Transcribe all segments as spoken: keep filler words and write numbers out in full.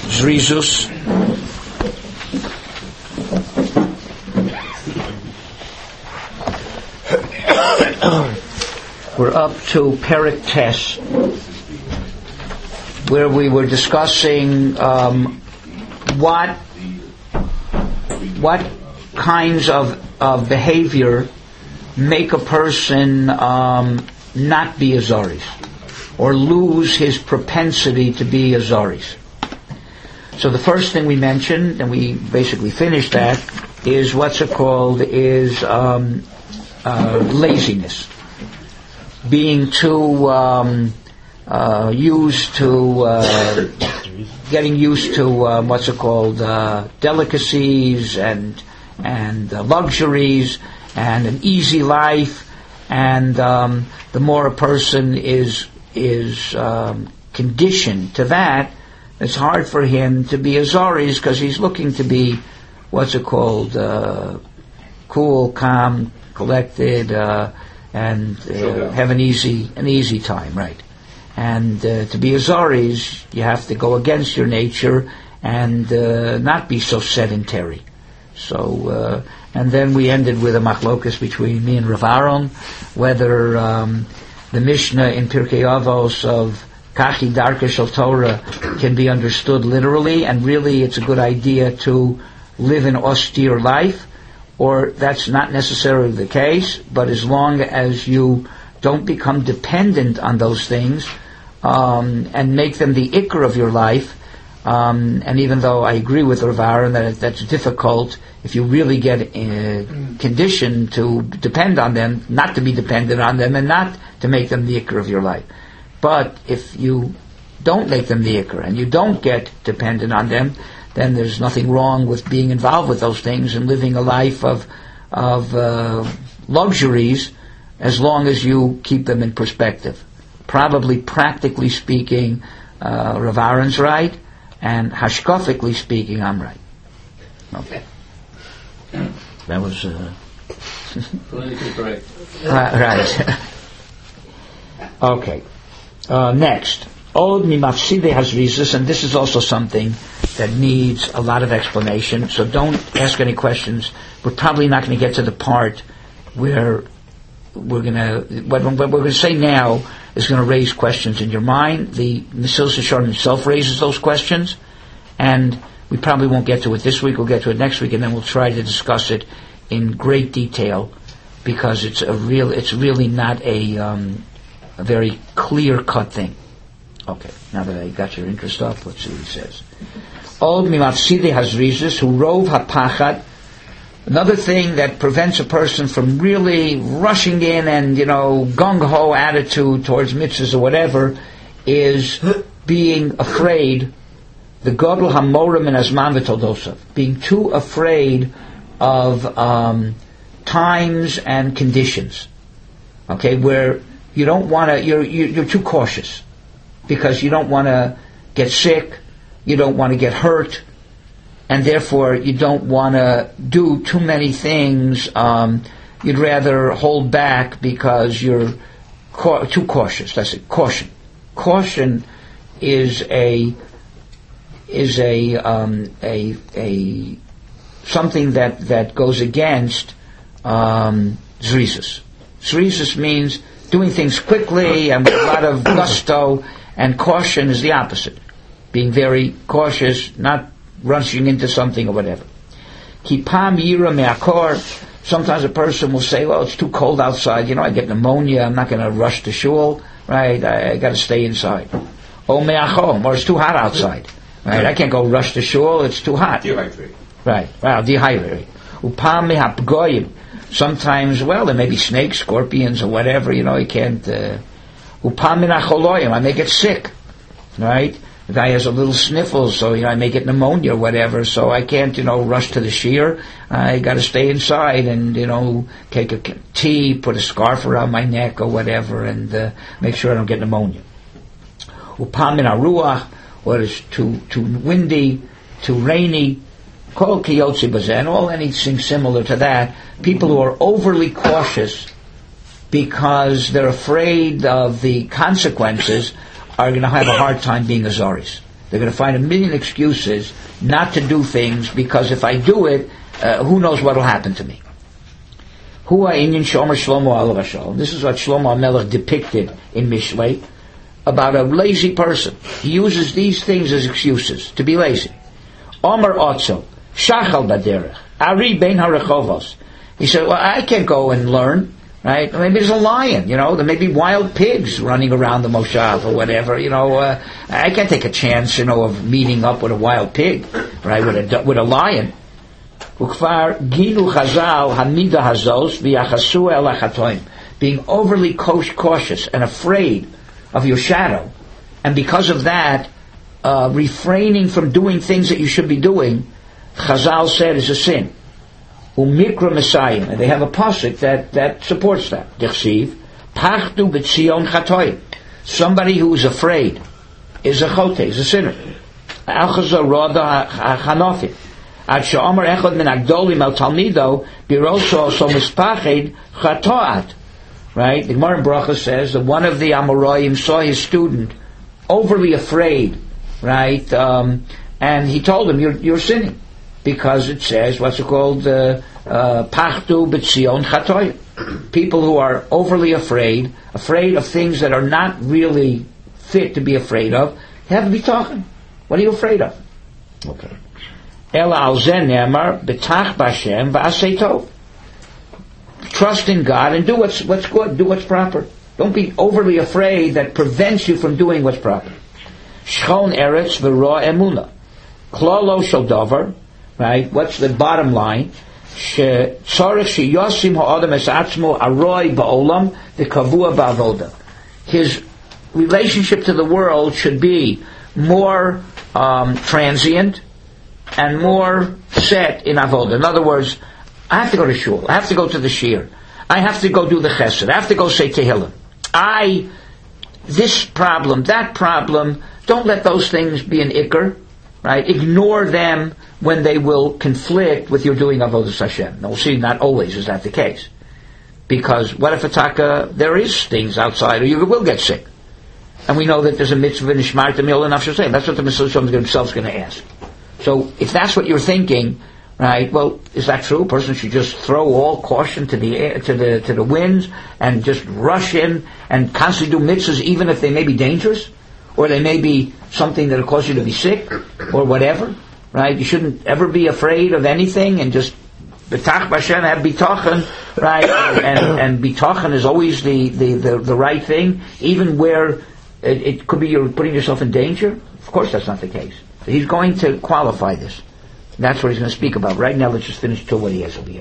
Zrizus. We're up to Perek Tes, where we were discussing um, what what kinds of, of behavior make a person um, not be a Zoris, or lose his propensity to be a Zoris. So the first thing we mentioned, and we basically finished that, is what's it called, is um, uh, laziness. Being too um, uh, used to, uh, getting used to, um, what's it called, uh, delicacies and and uh, luxuries and an easy life, and um, the more a person is is um, conditioned to that, it's hard for him to be a Zoris because he's looking to be, what's it called, uh, cool, calm, collected, uh, and uh, have an easy an easy time, right? And uh, to be a Zoris, you have to go against your nature and uh, not be so sedentary. So, uh, and then we ended with a machlokas between me and Rav Aaron, whether um, the Mishnah in Pirkei Avos of Kachi Darka Shel Torah can be understood literally, and really it's a good idea to live an austere life, or that's not necessarily the case, but as long as you don't become dependent on those things um, and make them the ikr of your life, um, and even though I agree with Rav Aaron that it, that's difficult if you really get uh, conditioned to depend on them, not to be dependent on them and not to make them the ikr of your life. But if you don't make them the ikr and you don't get dependent on them, then there's nothing wrong with being involved with those things and living a life of of uh, luxuries, as long as you keep them in perspective. Probably, practically speaking, uh, Rav Aaron's right, and hashkafically speaking, I'm right. Okay. That was... Uh, politically correct. Right. Okay. Uh, next. Od mimafsidei hazrizis, and this is also something that needs a lot of explanation, so don't ask any questions. We're probably not going to get to the part where we're going to, what, what we're going to say now is going to raise questions in your mind. The Mesilas Yesharim himself raises those questions, and we probably won't get to it this week. We'll get to it next week, and then we'll try to discuss it in great detail, because it's a real, it's really not a, um, a very clear-cut thing. Okay, now that I got your interest up, let's see what he says. Od mimafsidei hazrizis hu rov hapachad. Another thing that prevents a person from really rushing in and, you know, gung-ho attitude towards mitzvahs or whatever is being afraid, the godel hamorim and azman v'toldosav, being too afraid of um, times and conditions. Okay, where you don't want to, you're, you're too cautious, because you don't want to get sick, you don't want to get hurt, and therefore you don't want to do too many things. Um, you'd rather hold back because you're ca- too cautious. That's it. Caution. Caution is a is a um, a a something that, that goes against um, zrizus. Zrizus means doing things quickly and with a lot of gusto. And caution is the opposite. Being very cautious, not rushing into something or whatever. Kipam yira me'akor. Sometimes a person will say, well, it's too cold outside. You know, I get pneumonia. I'm not going to rush to shul. Right? I, I got to stay inside. O me'achom. Or it's too hot outside. Right? I can't go rush to shul. It's too hot. Dehydrate. Right. Wow, dehydrate. Upam me'hapgoyim. Sometimes, well, there may be snakes, scorpions, or whatever. You know, you can't... Uh, Upam min acholoyim, I may get sick, right? The guy has a little sniffle, so, you know, I may get pneumonia or whatever, so I can't, you know, rush to the shiur. I got to stay inside and, you know, take a tea, put a scarf around my neck or whatever, and uh, make sure I don't get pneumonia. Upam min haruach, or it's too too windy, too rainy. Kol kiyotzi bazen, all anything similar to that. People who are overly cautious because they're afraid of the consequences are going to have a hard time being a Zoris. They're going to find a million excuses not to do things, because if I do it, uh, who knows what will happen to me. Hua inyan shomer Shlomo alav hashalom. This is what Shlomo HaMelech depicted in Mishlei about a lazy person. He uses these things as excuses to be lazy. Omer otzo shachal baderech ari bein harechovos. He said, well, I can't go and learn. Right? Maybe there's a lion, you know, there may be wild pigs running around the moshav or whatever, you know, uh, I can't take a chance, you know, of meeting up with a wild pig, right, with a, with a lion. Being overly cautious and afraid of your shadow, and because of that, uh, refraining from doing things that you should be doing, Chazal said is a sin. Umikra Messiah, and they have a pasuk that, that supports that. Dechsiv, Pachtu b'tzion chatoim. Somebody who is afraid is a chote, is a sinner. Al-chazar roda ha'chanofim. Ad she'omer echad min agdolim al talmido, biroso so mispached chatoat. Right? The Gemara in Bracha says that one of the Amoraim saw his student overly afraid, right? Um, and he told him, you're, you're sinning. Because it says, what's it called? Pachtu b'tzion chatoim. People who are overly afraid, afraid of things that are not really fit to be afraid of, you have to be talking. What are you afraid of? Okay. Ela al zen nemar b'tach b'Hashem v'asei tov. Trust in God and do what's what's good, do what's proper. Don't be overly afraid that prevents you from doing what's proper. Shchon eretz v'ro emuna. Klolo shel davar. Right? What's the bottom line? His relationship to the world should be more um, transient and more set in avodah. In other words, I have to go to shul. I have to go to the shir. I have to go do the chesed. I have to go say tehillim. I, this problem, that problem, don't let those things be an ikr. Right? Ignore them when they will conflict with your doing avodas Hashem. Now we'll see, not always is that the case. Because what if ataka, there is things outside, or you will get sick. And we know that there's a mitzvah in Ishmarta Mil and Nafshashem. That's what the Messiah himself is going to ask. So if that's what you're thinking, right, well, is that true? A person should just throw all caution to the air, to the to the winds and just rush in and constantly do mitzvahs even if they may be dangerous? Or they may be something that will cause you to be sick, or whatever, right? You shouldn't ever be afraid of anything, and just betach b'Hashem, have bitachon, right? And and bitachon is always the, the, the, the right thing, even where it, it could be you're putting yourself in danger. Of course, that's not the case. So he's going to qualify this. That's what he's going to speak about. Right now, let's just finish to what he has over here.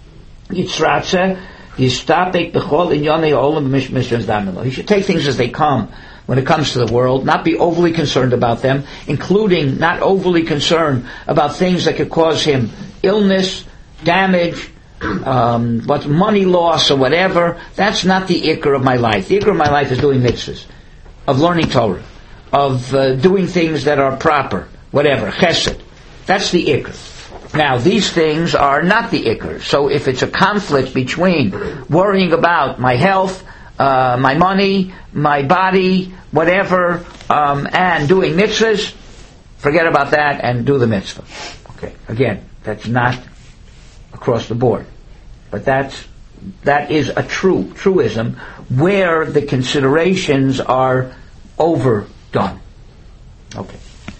Yitzratze yistapek b'chol inyonei olam b'mishmishras damilo. He should take things as they come. When it comes to the world, not be overly concerned about them, including not overly concerned about things that could cause him illness, damage, um, what money loss or whatever. That's not the ikr of my life. The ikr of my life is doing mitzvahs, of learning Torah, of uh, doing things that are proper, whatever, chesed. That's the ikr. Now, these things are not the ikr. So if it's a conflict between worrying about my health, uh, my money, my body, whatever, um, and doing mitzvahs, forget about that and do the mitzvah. Okay, again, that's not across the board. But that's, that is a true, truism where the considerations are overdone. Okay.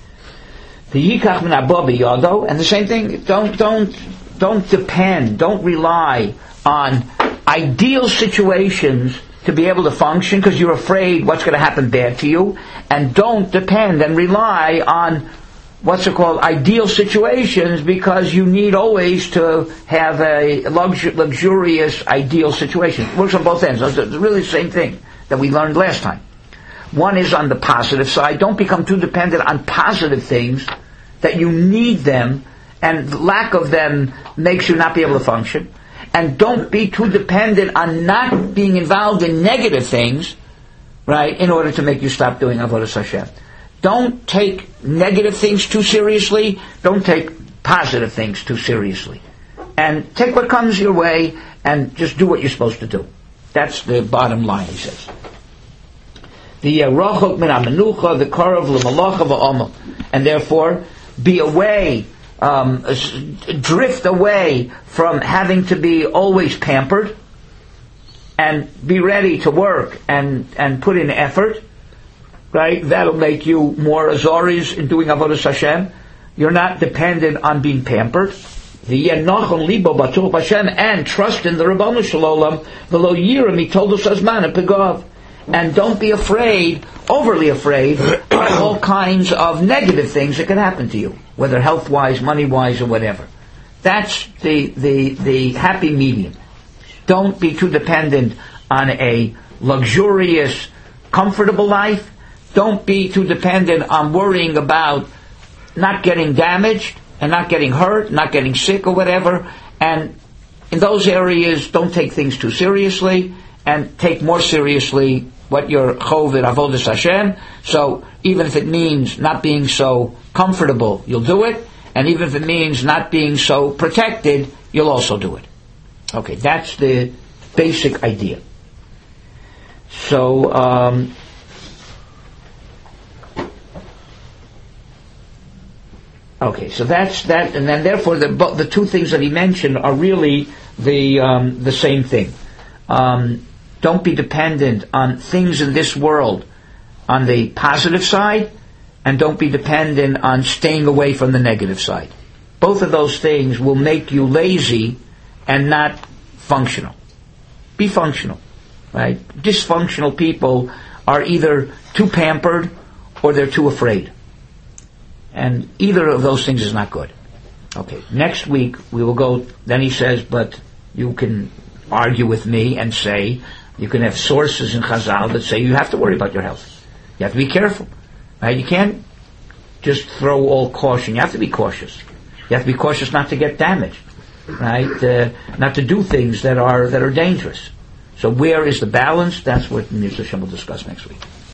The yikach min haba biyado, and the same thing, don't, don't, don't depend, don't rely on ideal situations to be able to function because you're afraid what's going to happen bad to you, and don't depend and rely on what's it called ideal situations because you need always to have a luxu- luxurious ideal situation. It works on both ends. It's really the same thing that we learned last time. One is on the positive side. Don't become too dependent on positive things that you need them, and lack of them makes you not be able to function. And don't be too dependent on not being involved in negative things, right, in order to make you stop doing Avodas Hashem. Don't take negative things too seriously. Don't take positive things too seriously. And take what comes your way and just do what you're supposed to do. That's the bottom line, he says. The Rachok min HaMenucha, the Karav l'Malacha v'Omal. and therefore be away, um, drift away from having to be always pampered, and be ready to work and, and put in effort, right? That'll make you more azoris in doing avodas Hashem. You're not dependent on being pampered. And trust in the Rabbanu Shalom, v'lo yiram, he told us azman pegov. And don't be afraid, overly afraid, of all kinds of negative things that can happen to you, whether health-wise, money-wise, or whatever. That's the, the, the happy medium. Don't be too dependent on a luxurious, comfortable life. Don't be too dependent on worrying about not getting damaged and not getting hurt, not getting sick or whatever. And in those areas, don't take things too seriously, and take more seriously what your chovet avodas Hashem. So even if it means not being so comfortable, you'll do it. And even if it means not being so protected, you'll also do it. Okay, that's the basic idea. So, um, okay, so that's that, and then therefore the the two things that he mentioned are really the um, the same thing. Um, don't be dependent on things in this world on the positive side, and don't be dependent on staying away from the negative side. Both of those things will make you lazy and not functional. Be functional, right? Dysfunctional people are either too pampered or they're too afraid. And either of those things is not good. Okay, next week we will go, then he says, but you can argue with me and say, you can have sources in Chazal that say you have to worry about your health. You have to be careful. Right? You can't just throw all caution. You have to be cautious. You have to be cautious not to get damaged. Right? Uh, not to do things that are that are dangerous. So where is the balance? That's what Mister Hashem will discuss next week.